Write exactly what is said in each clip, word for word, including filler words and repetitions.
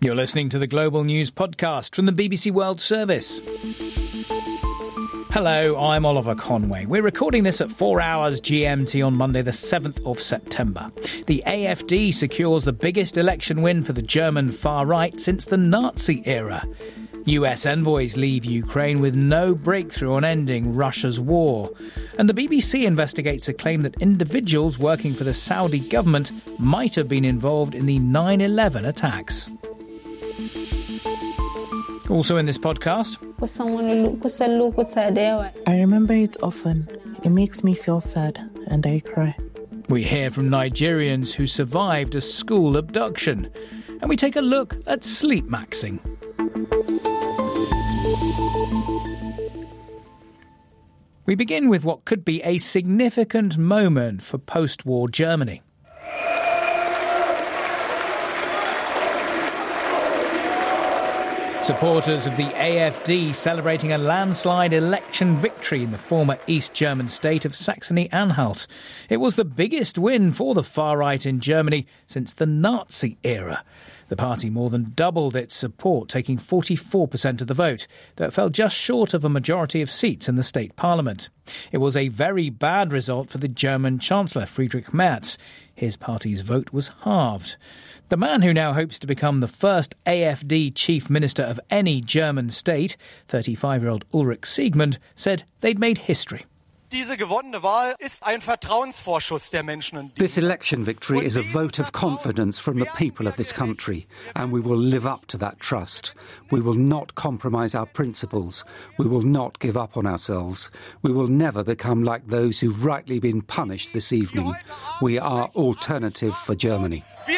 You're listening to the Global News Podcast from the B B C World Service. Hello, I'm Oliver Conway. We're recording this at four hours G M T on Monday the seventh of September. The A F D secures the biggest election win for the German far right since the Nazi era. U S envoys leave Ukraine with no breakthrough on ending Russia's war. And the B B C investigates a claim that individuals working for the Saudi government might have been involved in the nine eleven attacks. Also in this podcast, I remember it often. It makes me feel sad and I cry. We hear from Nigerians who survived a school abduction. And we take a look at sleep maxing. We begin with what could be a significant moment for post-war Germany. Supporters of the A F D celebrating a landslide election victory in the former East German state of Saxony-Anhalt. It was the biggest win for the far right in Germany since the Nazi era. The party more than doubled its support, taking forty-four percent of the vote, though it fell just short of a majority of seats in the state parliament. It was a very bad result for the German Chancellor, Friedrich Merz. His party's vote was halved. The man who now hopes to become the first A F D chief minister of any German state, thirty-five-year-old Ulrich Siegmund, said they'd made history. This election victory is a vote of confidence from the people of this country, and we will live up to that trust. We will not compromise our principles. We will not give up on ourselves. We will never become like those who've rightly been punished this evening. We are Alternative for Germany.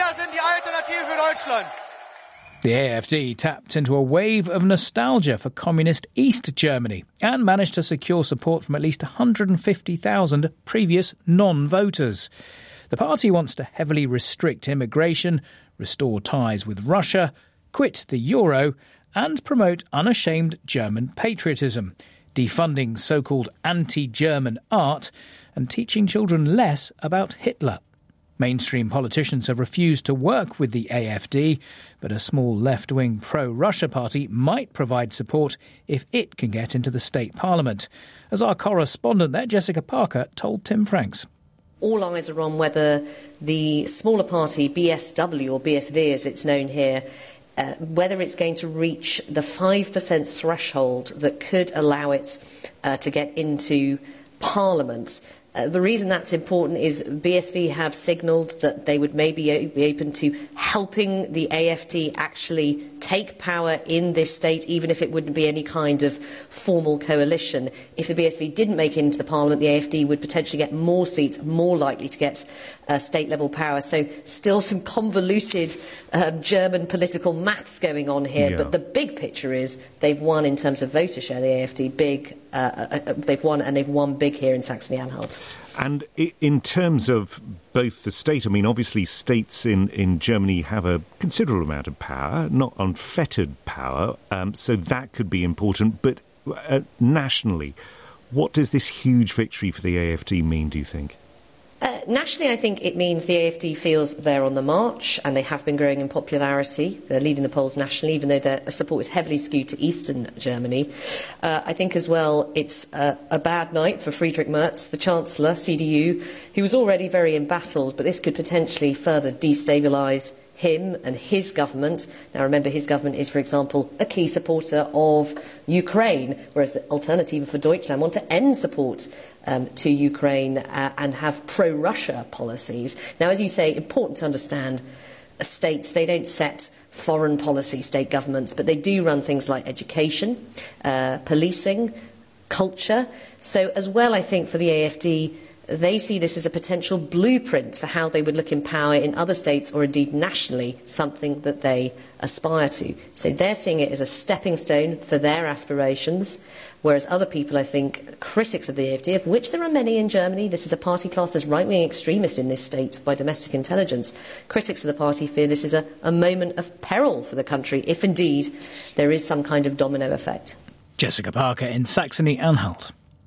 The A F D tapped into a wave of nostalgia for communist East Germany and managed to secure support from at least one hundred fifty thousand previous non-voters. The party wants to heavily restrict immigration, restore ties with Russia, quit the euro and promote unashamed German patriotism, defunding so-called anti-German art and teaching children less about Hitler. Mainstream politicians have refused to work with the A F D, but a small left-wing pro-Russia party might provide support if it can get into the state parliament, as our correspondent there, Jessica Parker, told Tim Franks. All eyes are on whether the smaller party, B S W, or B S V as it's known here, uh, whether it's going to reach the five percent threshold that could allow it uh, to get into Parliament. Uh, the reason that's important is B S V have signalled that they would maybe o- be open to helping the A F D actually take power in this state, even if it wouldn't be any kind of formal coalition. If the B S V didn't make it into the Parliament, the A F D would potentially get more seats, more likely to get uh, state-level power. So still some convoluted uh, German political maths going on here, yeah. But the big picture is they've won in terms of voter share, the A F D, big. Uh, uh, they've won, and they've won big here in Saxony-Anhalt. And in terms of both the state, I mean, obviously states in, in Germany have a considerable amount of power, not unfettered power, um, so that could be important. But uh, nationally, what does this huge victory for the A F D mean, do you think? Uh, nationally, I think it means the A F D feels they're on the march, and they have been growing in popularity. They're leading the polls nationally, even though their support is heavily skewed to eastern Germany. Uh, I think as well it's uh, a bad night for Friedrich Merz, the Chancellor, C D U, who was already very embattled, but this could potentially further destabilise him and his government. Now, remember, his government is, for example, a key supporter of Ukraine, whereas the Alternative for Deutschland want to end support um, to Ukraine uh, and have pro-Russia policies. Now, as you say, important to understand, uh, states, they don't set foreign policy, state governments, but they do run things like education, uh, policing, culture. So as well, I think, for the A F D, they see this as a potential blueprint for how they would look in power in other states or indeed nationally, something that they aspire to. So they're seeing it as a stepping stone for their aspirations, whereas other people, I think, critics of the A F D, of which there are many in Germany, this is a party classed as right-wing extremist in this state by domestic intelligence, critics of the party fear this is a, a moment of peril for the country, if indeed there is some kind of domino effect. Jessica Parker in Saxony-Anhalt.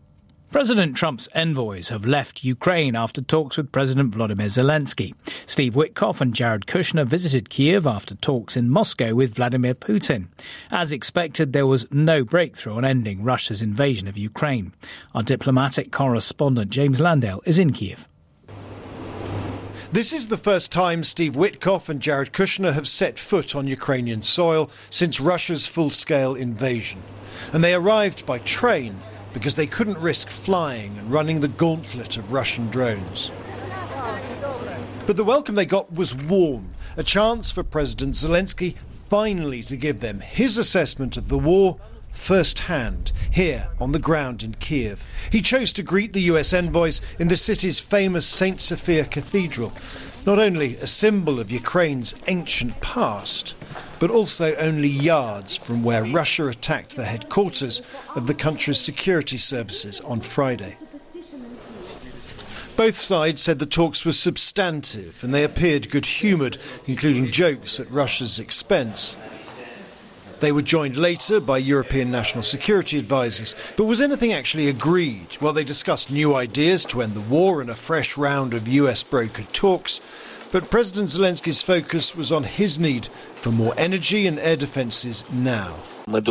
President Trump's envoys have left Ukraine after talks with President Volodymyr Zelensky. Steve Witkoff and Jared Kushner visited Kiev after talks in Moscow with Vladimir Putin. As expected, there was no breakthrough on ending Russia's invasion of Ukraine. Our diplomatic correspondent James Landale is in Kiev. This is the first time Steve Witkoff and Jared Kushner have set foot on Ukrainian soil since Russia's full-scale invasion. And they arrived by train because they couldn't risk flying and running the gauntlet of Russian drones. But the welcome they got was warm, a chance for President Zelensky finally to give them his assessment of the war firsthand, here on the ground in Kiev. He chose to greet the U S envoys in the city's famous Saint Sophia Cathedral, not only a symbol of Ukraine's ancient past, but also only yards from where Russia attacked the headquarters of the country's security services on Friday. Both sides said the talks were substantive and they appeared good-humoured, including jokes at Russia's expense. They were joined later by European national security advisers. But was anything actually agreed? Well, they discussed new ideas to end the war and a fresh round of U S-brokered talks. But President Zelensky's focus was on his need for more energy and air defences now. We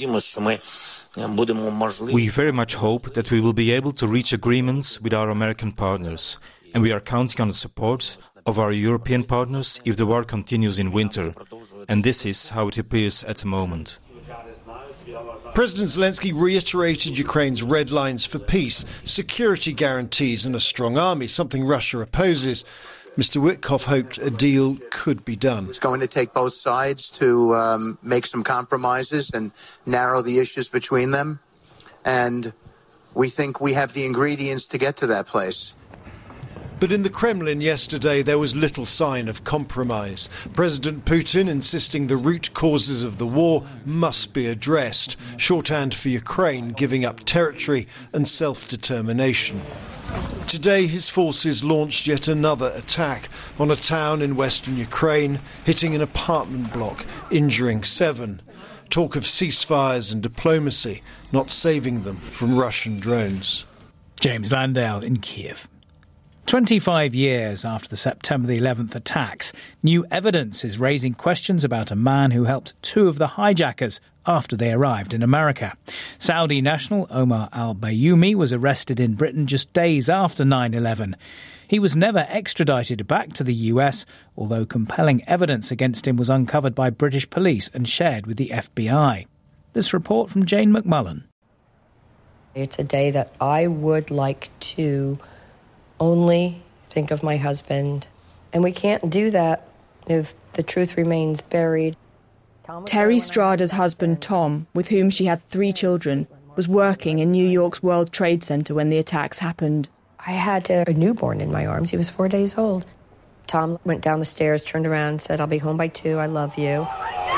very much hope that we will be able to reach agreements with our American partners, and we are counting on the support of our European partners if the war continues in winter. And this is how it appears at the moment. President Zelensky reiterated Ukraine's red lines for peace, security guarantees and a strong army, something Russia opposes. Mister Witkoff hoped a deal could be done. It's going to take both sides to um, make some compromises and narrow the issues between them. And we think we have the ingredients to get to that place. But in the Kremlin yesterday, there was little sign of compromise. President Putin insisting the root causes of the war must be addressed. Shorthand for Ukraine giving up territory and self-determination. Today, his forces launched yet another attack on a town in western Ukraine, hitting an apartment block, injuring seven. Talk of ceasefires and diplomacy, not saving them from Russian drones. James Landale in Kiev. twenty-five years after the September the eleventh attacks, new evidence is raising questions about a man who helped two of the hijackers after they arrived in America. Saudi national Omar al-Bayoumi was arrested in Britain just days after nine eleven. He was never extradited back to the U S, although compelling evidence against him was uncovered by British police and shared with the F B I. This report from Jane McMullen. It's a day that I would like to only think of my husband, and we can't do that if the truth remains buried. Terry Strada's husband, Tom, with whom she had three children, was working in New York's World Trade Center when the attacks happened. I had a newborn in my arms. He was four days old. Tom went down the stairs, turned around, and said, "I'll be home by two. I love you."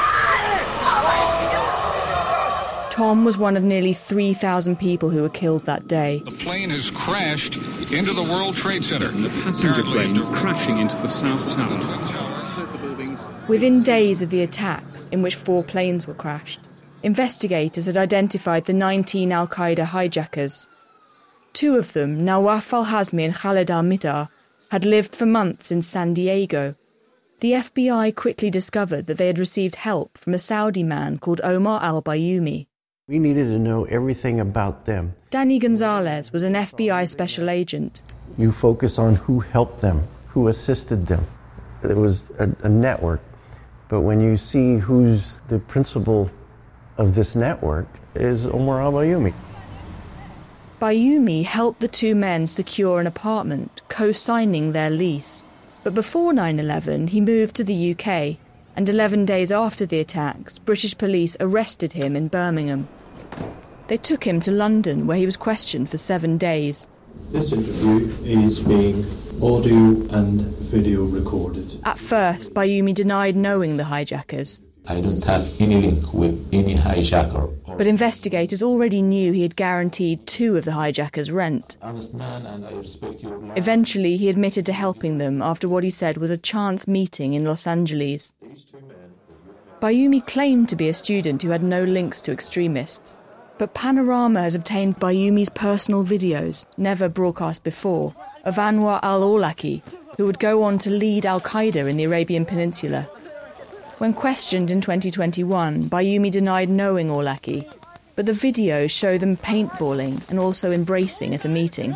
Tom was one of nearly three thousand people who were killed that day. The plane has crashed into the World Trade Center. And the passenger plane crashing into the South Tower. Within days of the attacks, in which four planes were crashed, investigators had identified the nineteen al-Qaeda hijackers. Two of them, Nawaf al-Hazmi and Khaled al-Mihdhar, had lived for months in San Diego. The F B I quickly discovered that they had received help from a Saudi man called Omar al-Bayoumi. We needed to know everything about them. Danny Gonzalez was an F B I special agent. You focus on who helped them, who assisted them. It was a, a network. But when you see who's the principal of this network is Omar al-Bayoumi. Bayoumi helped the two men secure an apartment, co-signing their lease. But before nine eleven, he moved to the U K, and eleven days after the attacks, British police arrested him in Birmingham. They took him to London, where he was questioned for seven days. This interview is being audio and video recorded. At first, Bayoumi denied knowing the hijackers. I don't have any link with any hijacker. But investigators already knew he had guaranteed two of the hijackers rent. Man and I respect your life. Eventually, he admitted to helping them after what he said was a chance meeting in Los Angeles. Bayoumi claimed to be a student who had no links to extremists. But Panorama has obtained Bayoumy's personal videos, never broadcast before, of Anwar al-Awlaki, who would go on to lead al-Qaeda in the Arabian Peninsula. When questioned in twenty twenty-one, Bayoumi denied knowing Awlaki, but the videos show them paintballing and also embracing at a meeting.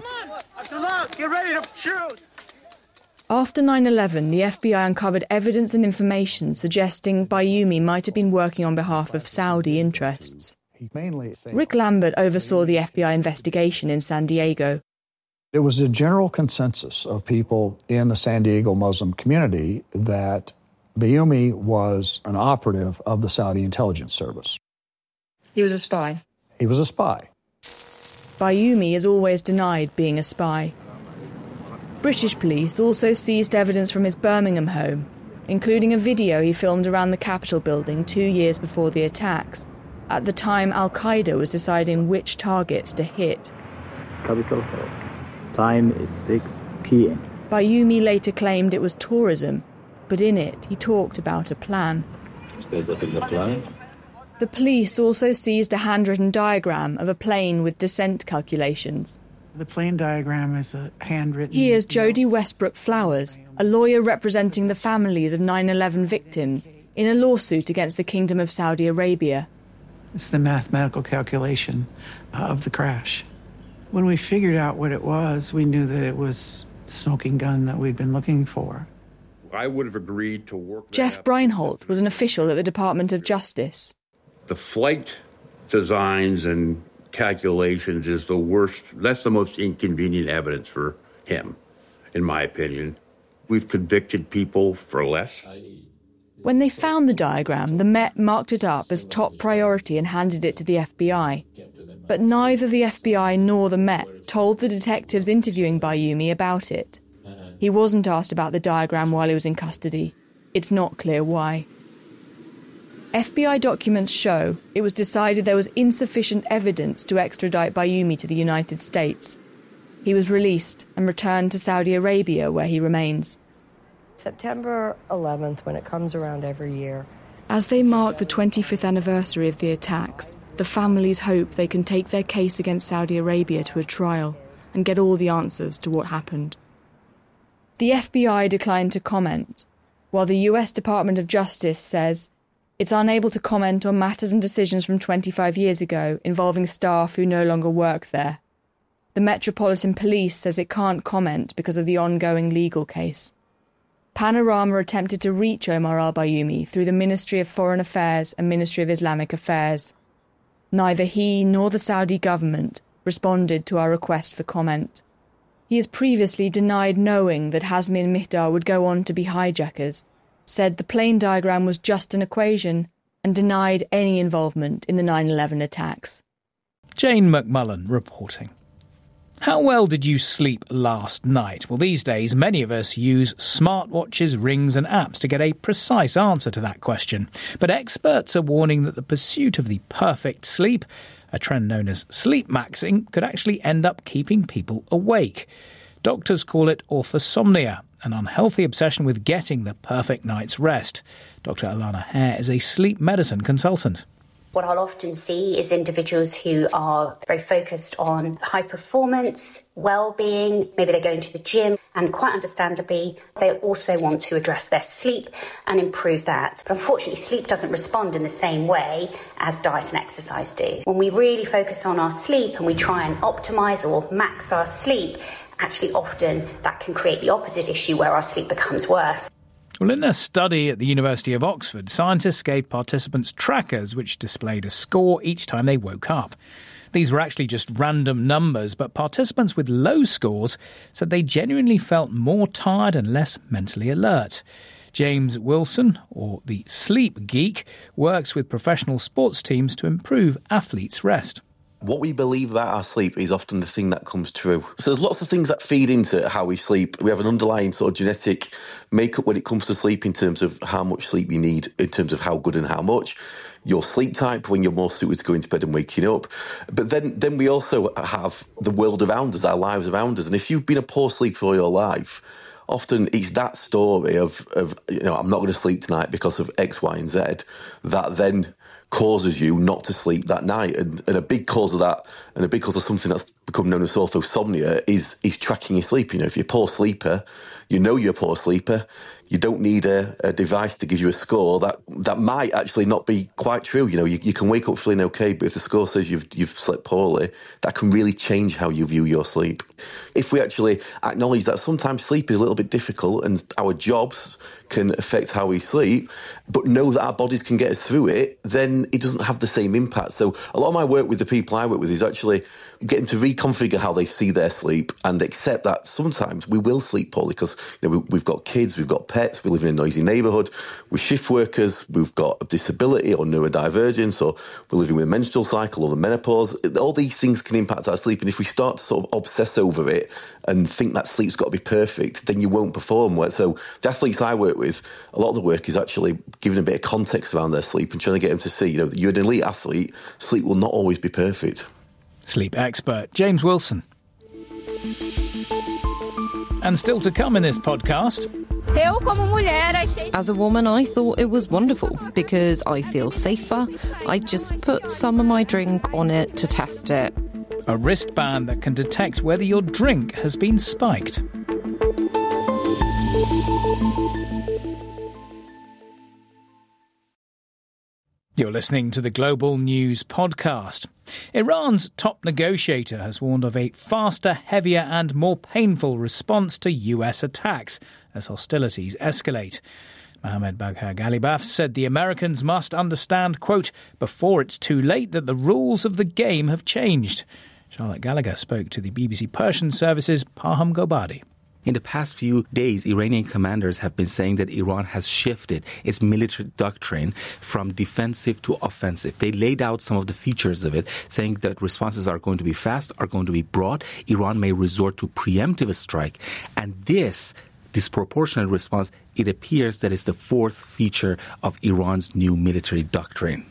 Get ready to shoot! After nine eleven, the F B I uncovered evidence and information suggesting Bayoumi might have been working on behalf of Saudi interests. Rick Lambert oversaw the F B I investigation in San Diego. It was a general consensus of people in the San Diego Muslim community that Bayoumi was an operative of the Saudi intelligence service. He was a spy. He was a spy. Bayoumi has always denied being a spy. British police also seized evidence from his Birmingham home, including a video he filmed around the Capitol building two years before the attacks. At the time, Al-Qaeda was deciding which targets to hit. Capitol Hill. Time is six p.m. Bayoumi later claimed it was tourism, but in it he talked about a plan. Is that the plan? The police also seized a handwritten diagram of a plane with descent calculations. The plane diagram is a handwritten... Here's Jodie Westbrook Flowers, a lawyer representing the families of nine eleven victims in a lawsuit against the Kingdom of Saudi Arabia. It's the mathematical calculation of the crash. When we figured out what it was, we knew that it was the smoking gun that we'd been looking for. I would have agreed to work... Jeff Breinholt was an official at the Department of Justice. The flight designs and calculations is the worst, that's the most inconvenient evidence for him, in my opinion. We've convicted people for less. When they found the diagram, the Met marked it up as top priority and handed it to the F B I. But neither the F B I nor the Met told the detectives interviewing Bayoumi about it. He wasn't asked about the diagram while he was in custody. It's not clear why. F B I documents show it was decided there was insufficient evidence to extradite Bayoumi to the United States. He was released and returned to Saudi Arabia, where he remains. September eleventh, when it comes around every year. As they mark the twenty-fifth anniversary of the attacks, the families hope they can take their case against Saudi Arabia to a trial and get all the answers to what happened. The F B I declined to comment, while the U S Department of Justice says it's unable to comment on matters and decisions from twenty-five years ago involving staff who no longer work there. The Metropolitan Police says it can't comment because of the ongoing legal case. Panorama attempted to reach Omar al-Bayoumi through the Ministry of Foreign Affairs and Ministry of Islamic Affairs. Neither he nor the Saudi government responded to our request for comment. He has previously denied knowing that Hazmi and Mihdar would go on to be hijackers, said the plane diagram was just an equation, and denied any involvement in the nine eleven attacks. Jane McMullen reporting. How well did you sleep last night? Well, these days, many of us use smartwatches, rings and apps to get a precise answer to that question. But experts are warning that the pursuit of the perfect sleep, a trend known as sleep maxing, could actually end up keeping people awake. Doctors call it orthosomnia, an unhealthy obsession with getting the perfect night's rest. Doctor Alana Hare is a sleep medicine consultant. What I'll often see is individuals who are very focused on high performance, well-being, maybe they're going to the gym, and quite understandably, they also want to address their sleep and improve that. But unfortunately, sleep doesn't respond in the same way as diet and exercise do. When we really focus on our sleep and we try and optimise or max our sleep, actually often that can create the opposite issue where our sleep becomes worse. Well, in a study at the University of Oxford, scientists gave participants trackers which displayed a score each time they woke up. These were actually just random numbers, but participants with low scores said they genuinely felt more tired and less mentally alert. James Wilson, or the Sleep Geek, works with professional sports teams to improve athletes' rest. What we believe about our sleep is often the thing that comes true. So there's lots of things that feed into how we sleep. We have an underlying sort of genetic makeup when it comes to sleep in terms of how much sleep you need, in terms of how good and how much. Your sleep type, when you're more suited to going to bed and waking up. But then, then we also have the world around us, our lives around us. And if you've been a poor sleeper all your life, often it's that story of, of you know, I'm not going to sleep tonight because of X, Y and Z that then causes you not to sleep that night. And, and a big cause of that, and a big cause of something that's become known as orthosomnia, is is tracking your sleep. You know, if you're a poor sleeper, you know you're a poor sleeper, you don't need a, a device to give you a score. That that might actually not be quite true. You know, you, you can wake up feeling okay, but if the score says you've you've slept poorly, that can really change how you view your sleep. If we actually acknowledge that sometimes sleep is a little bit difficult and our jobs can affect how we sleep, but know that our bodies can get us through it, then it doesn't have the same impact. So a lot of my work with the people I work with is actually getting to reconfigure how they see their sleep and accept that sometimes we will sleep poorly because, you know, we, we've got kids, we've got pets, we live in a noisy neighbourhood, we're shift workers, we've got a disability or neurodivergence, or we're living with a menstrual cycle or the menopause. All these things can impact our sleep, and if we start to sort of obsess over it and think that sleep's got to be perfect, then you won't perform well. So the athletes I work with, a lot of the work is actually giving a bit of context around their sleep and trying to get them to see, you know, that you're an elite athlete, sleep will not always be perfect. Sleep expert James Wilson. And still to come in this podcast. As a woman, I thought it was wonderful because I feel safer. I just put some of my drink on it to test it. A wristband that can detect whether your drink has been spiked. You're listening to the Global News Podcast. Iran's top negotiator has warned of a faster, heavier and more painful response to U S attacks as hostilities escalate. Mohammad Bagher Ghalibaf said the Americans must understand, quote, before it's too late that the rules of the game have changed. Charlotte Gallagher spoke to the B B C Persian Service's Paham Gobadi. In the past few days, Iranian commanders have been saying that Iran has shifted its military doctrine from defensive to offensive. They laid out some of the features of it, saying that responses are going to be fast, are going to be broad. Iran may resort to preemptive strike. And this disproportionate response, it appears that is the fourth feature of Iran's new military doctrine.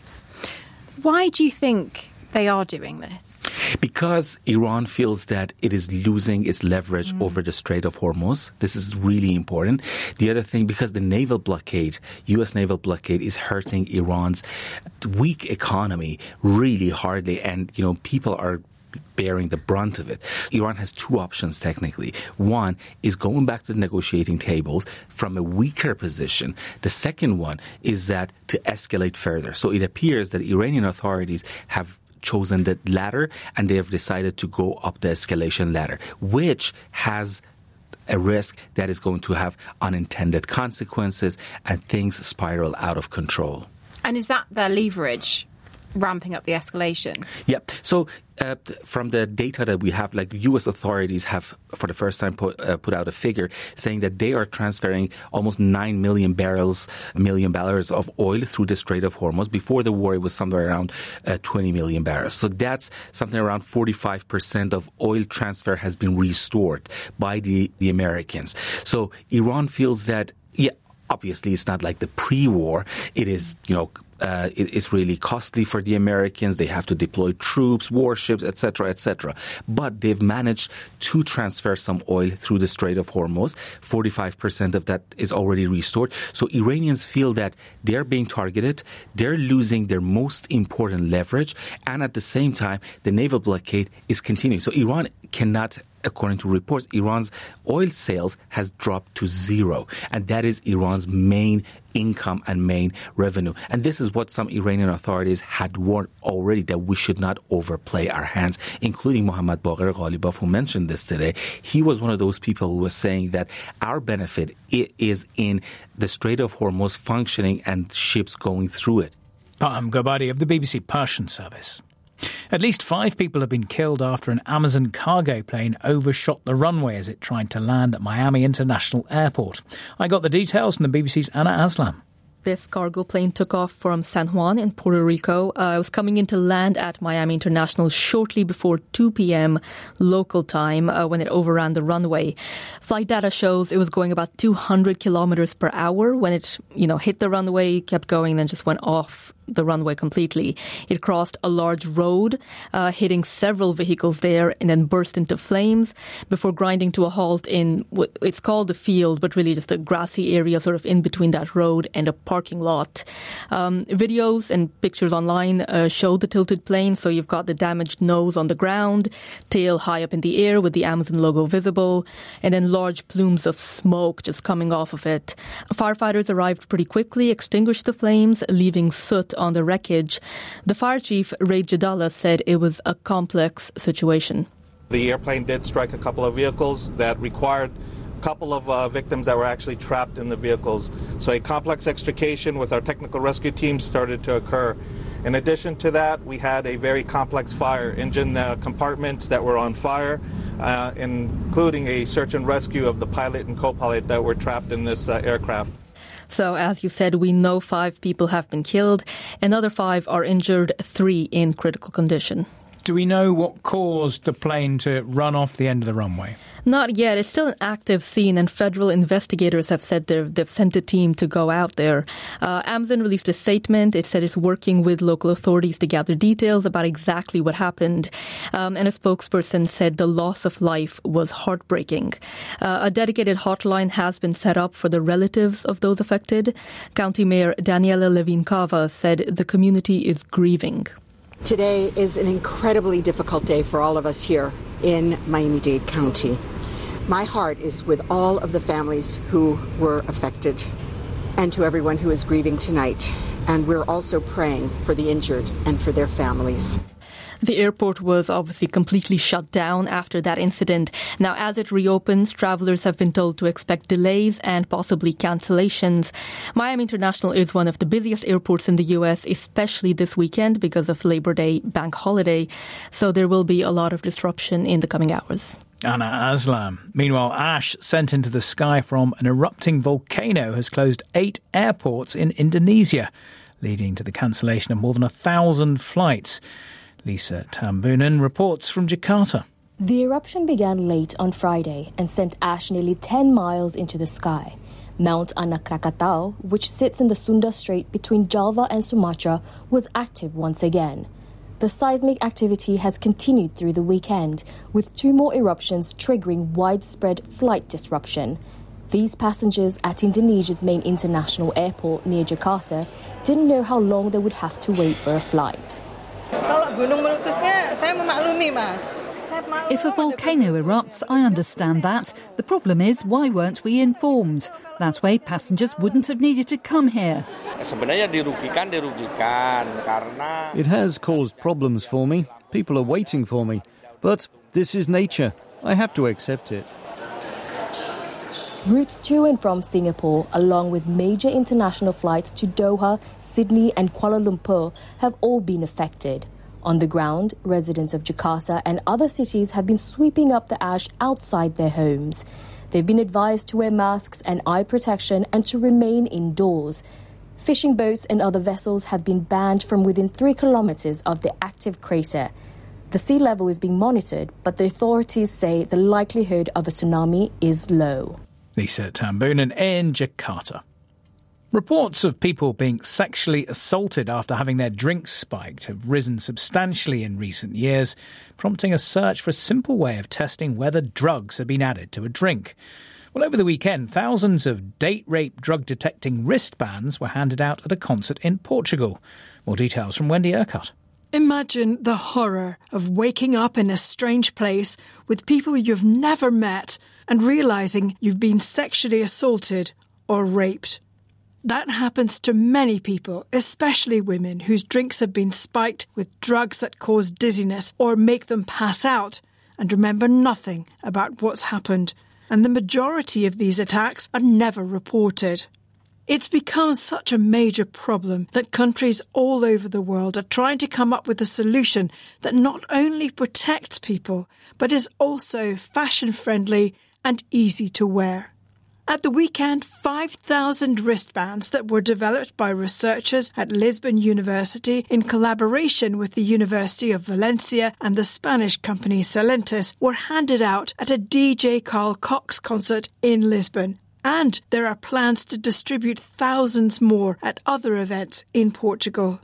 Why do you think they are doing this? Because Iran feels that it is losing its leverage mm. over the Strait of Hormuz. This is really important. The other thing, because the naval blockade, U S naval blockade, is hurting Iran's weak economy really hardly. And, you know, people are bearing the brunt of it. Iran has two options technically. One is going back to the negotiating tables from a weaker position. The second one is that to escalate further. So it appears that Iranian authorities have chosen the latter, and they have decided to go up the escalation ladder, which has a risk that is going to have unintended consequences and things spiral out of control. And is that their leverage, ramping up the escalation? Yep. So uh, from the data that we have, like U S authorities have for the first time put, uh, put out a figure saying that they are transferring almost nine million barrels, million barrels of oil through the Strait of Hormuz. Before the war, it was somewhere around uh, twenty million barrels. So that's something around forty-five percent of oil transfer has been restored by the, the Americans. So Iran feels that, yeah, obviously it's not like the pre-war. It is, you know, Uh, it, it's really costly for the Americans. They have to deploy troops, warships, et cetera, et cetera. But they've managed to transfer some oil through the Strait of Hormuz. forty-five percent of that is already restored. So Iranians feel that they're being targeted. They're losing their most important leverage. And at the same time, the naval blockade is continuing. So Iran cannot, according to reports, Iran's oil sales has dropped to zero. And that is Iran's main income and main revenue. And this is what some Iranian authorities had warned already, that we should not overplay our hands, including Mohammad Bagher Ghalibaf, who mentioned this today. He was one of those people who was saying that our benefit is in the Strait of Hormuz functioning and ships going through it. Paham Gobadi of the B B C Persian Service. At least five people have been killed after an Amazon cargo plane overshot the runway as it tried to land at Miami International Airport. I got the details from the B B C's Anna Aslam. This cargo plane took off from San Juan in Puerto Rico. Uh, it was coming in to land at Miami International shortly before two p.m. local time uh, when it overran the runway. Flight data shows it was going about two hundred kilometers per hour when it, you know, hit the runway, kept going, then just went off the runway completely. It crossed a large road, uh, hitting several vehicles there and then burst into flames before grinding to a halt in what it's called the field, but really just a grassy area sort of in between that road and a parking lot. Um, videos and pictures online uh, show the tilted plane. So you've got the damaged nose on the ground, tail high up in the air with the Amazon logo visible, and then large plumes of smoke just coming off of it. Firefighters arrived pretty quickly, extinguished the flames, leaving soot on the wreckage. The fire chief, Ray Jadala, said it was a complex situation. The airplane did strike a couple of vehicles that required a couple of uh, victims that were actually trapped in the vehicles. So a complex extrication with our technical rescue team started to occur. In addition to that, we had a very complex fire, engine uh, compartments that were on fire, uh, including a search and rescue of the pilot and co-pilot that were trapped in this uh, aircraft. So, as you said, we know five people have been killed. Another five are injured, three in critical condition. Do we know what caused the plane to run off the end of the runway? Not yet. It's still an active scene, and federal investigators have said they've, they've sent a team to go out there. Uh, Amazon released a statement. It said it's working with local authorities to gather details about exactly what happened. Um, and a spokesperson said the loss of life was heartbreaking. Uh, a dedicated hotline has been set up for the relatives of those affected. County Mayor Daniela Levin-Cava said the community is grieving. Today is an incredibly difficult day for all of us here in Miami-Dade County. My heart is with all of the families who were affected and to everyone who is grieving tonight. And we're also praying for the injured and for their families. The airport was obviously completely shut down after that incident. Now, as it reopens, travelers have been told to expect delays and possibly cancellations. Miami International is one of the busiest airports in the U S, especially this weekend because of Labor Day bank holiday. So there will be a lot of disruption in the coming hours. Anna Aslam. Meanwhile, ash sent into the sky from an erupting volcano has closed eight airports in Indonesia, leading to the cancellation of more than a thousand flights. Lisa Tambunan reports from Jakarta. The eruption began late on Friday and sent ash nearly ten miles into the sky. Mount Anak Krakatau, which sits in the Sunda Strait between Java and Sumatra, was active once again. The seismic activity has continued through the weekend, with two more eruptions triggering widespread flight disruption. These passengers at Indonesia's main international airport near Jakarta didn't know how long they would have to wait for a flight. If a volcano erupts, I understand that. The problem is, why weren't we informed? That way, passengers wouldn't have needed to come here. It has caused problems for me. People are waiting for me. But this is nature. I have to accept it. Routes to and from Singapore, along with major international flights to Doha, Sydney and Kuala Lumpur, have all been affected. On the ground, residents of Jakarta and other cities have been sweeping up the ash outside their homes. They've been advised to wear masks and eye protection and to remain indoors. Fishing boats and other vessels have been banned from within three kilometres of the active crater. The sea level is being monitored, but the authorities say the likelihood of a tsunami is low. Lisa Tambunan in Jakarta. Reports of people being sexually assaulted after having their drinks spiked have risen substantially in recent years, prompting a search for a simple way of testing whether drugs have been added to a drink. Well, over the weekend, thousands of date rape drug-detecting wristbands were handed out at a concert in Portugal. More details from Wendy Urquhart. Imagine the horror of waking up in a strange place with people you've never met and realising you've been sexually assaulted or raped. That happens to many people, especially women whose drinks have been spiked with drugs that cause dizziness or make them pass out and remember nothing about what's happened. And the majority of these attacks are never reported. It's become such a major problem that countries all over the world are trying to come up with a solution that not only protects people, but is also fashion-friendly and easy to wear. At the weekend, five thousand wristbands that were developed by researchers at Lisbon University in collaboration with the University of Valencia and the Spanish company Celentis were handed out at a D J Carl Cox concert in Lisbon. And there are plans to distribute thousands more at other events in Portugal.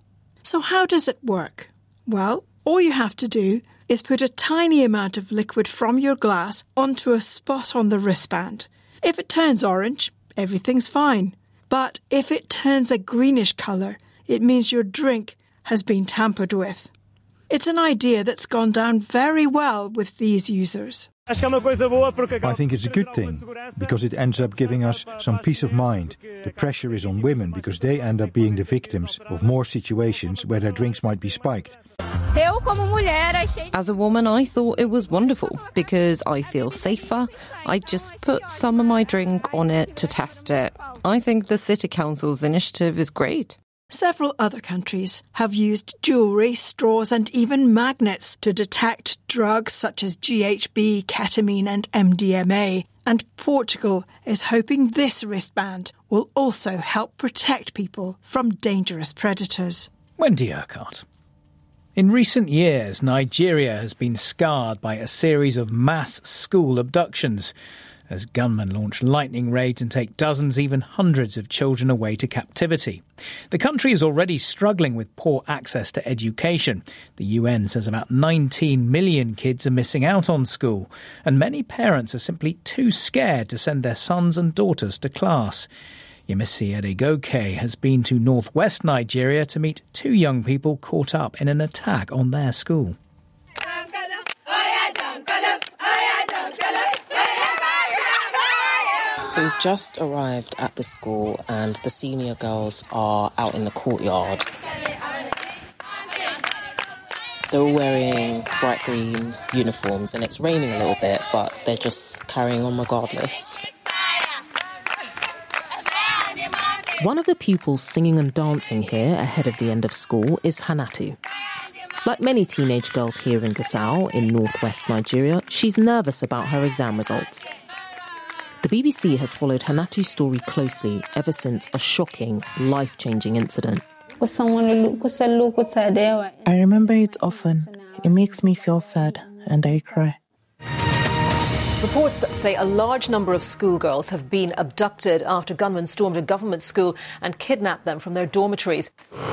So how does it work? Well, all you have to do is put a tiny amount of liquid from your glass onto a spot on the wristband. If it turns orange, everything's fine. But if it turns a greenish colour, it means your drink has been tampered with. It's an idea that's gone down very well with these users. I think it's a good thing, because it ends up giving us some peace of mind. The pressure is on women, because they end up being the victims of more situations where their drinks might be spiked. As a woman, I thought it was wonderful, because I feel safer. I just put some of my drink on it to test it. I think the City Council's initiative is great. Several other countries have used jewellery, straws and even magnets to detect drugs such as G H B, ketamine and M D M A. And Portugal is hoping this wristband will also help protect people from dangerous predators. Wendy Urquhart. In recent years, Nigeria has been scarred by a series of mass school abductions, as gunmen launch lightning raids and take dozens, even hundreds of children away to captivity. The country is already struggling with poor access to education. The U N says about nineteen million kids are missing out on school, and many parents are simply too scared to send their sons and daughters to class. Yemisi Adegoke has been to northwest Nigeria to meet two young people caught up in an attack on their school. So we've just arrived at the school and the senior girls are out in the courtyard. They're all wearing bright green uniforms and it's raining a little bit, but they're just carrying on regardless. One of the pupils singing and dancing here ahead of the end of school is Hannatu. Like many teenage girls here in Gusau, in northwest Nigeria, she's nervous about her exam results. The B B C has followed Hannatu's story closely ever since a shocking, life-changing incident. I remember it often. It makes me feel sad and I cry. Reports say a large number of schoolgirls have been abducted after gunmen stormed a government school and kidnapped them from their dormitories.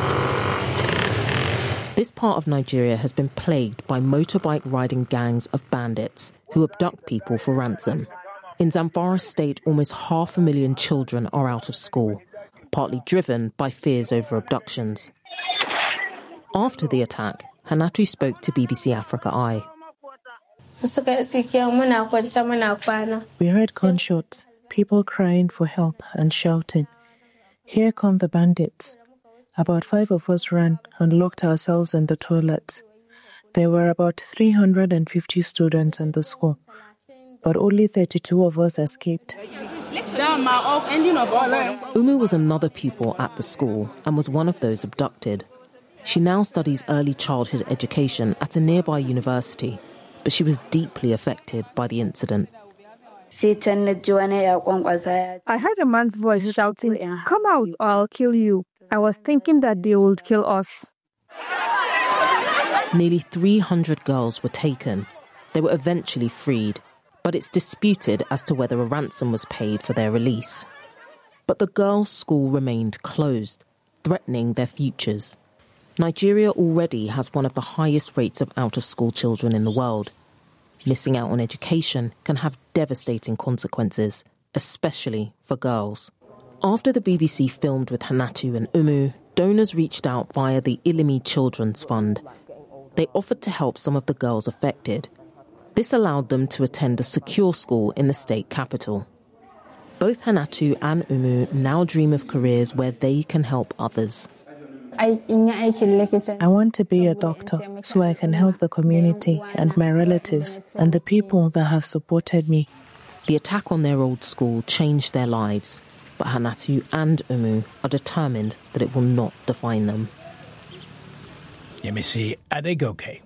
This part of Nigeria has been plagued by motorbike-riding gangs of bandits who abduct people for ransom. In Zamfara State, almost half a million children are out of school, partly driven by fears over abductions. After the attack, Hannatu spoke to B B C Africa Eye. We heard gunshots, people crying for help and shouting, "Here come the bandits." About five of us ran and locked ourselves in the toilets. There were about three hundred fifty students in the school, but only thirty-two of us escaped. Umu was another pupil at the school and was one of those abducted. She now studies early childhood education at a nearby university, but she was deeply affected by the incident. I heard a man's voice shouting, "Come out or I'll kill you." I was thinking that they would kill us. Nearly three hundred girls were taken. They were eventually freed, but it's disputed as to whether a ransom was paid for their release. But the girls' school remained closed, threatening their futures. Nigeria already has one of the highest rates of out-of-school children in the world. Missing out on education can have devastating consequences, especially for girls. After the B B C filmed with Hannatu and Umu, donors reached out via the Ilimi Children's Fund. They offered to help some of the girls affected. This allowed them to attend a secure school in the state capital. Both Hannatu and Umu now dream of careers where they can help others. I want to be a doctor so I can help the community and my relatives and the people that have supported me. The attack on their old school changed their lives, but Hannatu and Umu are determined that it will not define them. Yemisi Adegoke.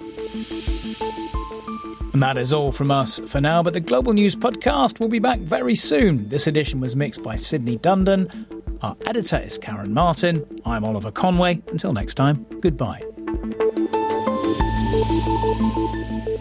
And that is all from us for now, but the Global News Podcast will be back very soon. This edition was mixed by Sydney Dundon. Our editor is Karen Martin. I'm Oliver Conway. Until next time, goodbye.